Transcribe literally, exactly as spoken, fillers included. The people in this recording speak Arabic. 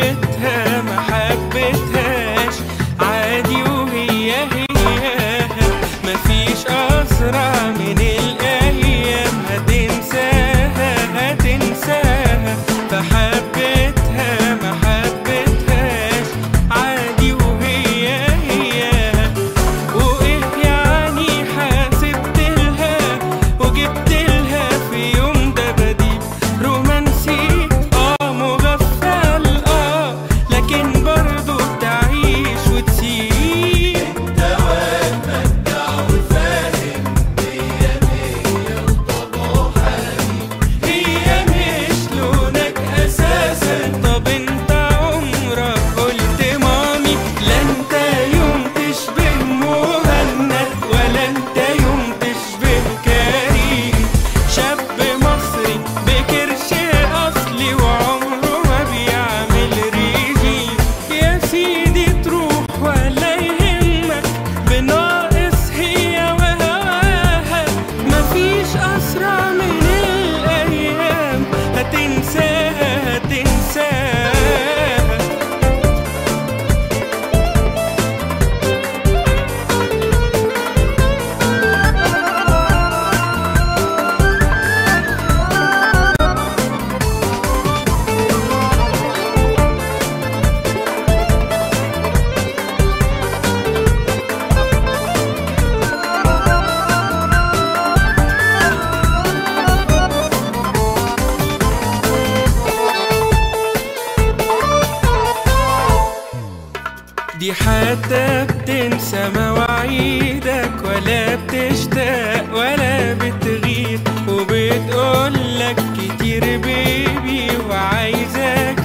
حبيتها ما حبيتهاش عادي وهي هي، مفيش أسرع من الأيام هتنساها هتنساها، فحبيتها ما حبيتهاش عادي وهي هي. وإيه يعني حاسبتلها وجبتلها في يوم ده بديل رومانسي اه مغفل اه، لكن برضو بتعيش وتسيب. انت واد مجدع وفاهم مية مية وطباخاني، هي مش لونك أساسا. طب انت عمرك قلت مامي؟ لا انت يوم تشبه مهند ولا انت يوم تشبه كريم، شاب مصري بكرش أصلي وعمره ما بيعمل ريجيم. يا سيدي تروح ولا يهمك بناقص هي وهواها، مفيش أسرع من الأيام هتنساها هتنساها. دي حتى بتنسى مواعيدك ولا بتشتاق ولا بتغيب، وبتقولك كتير بيبي وعايزاك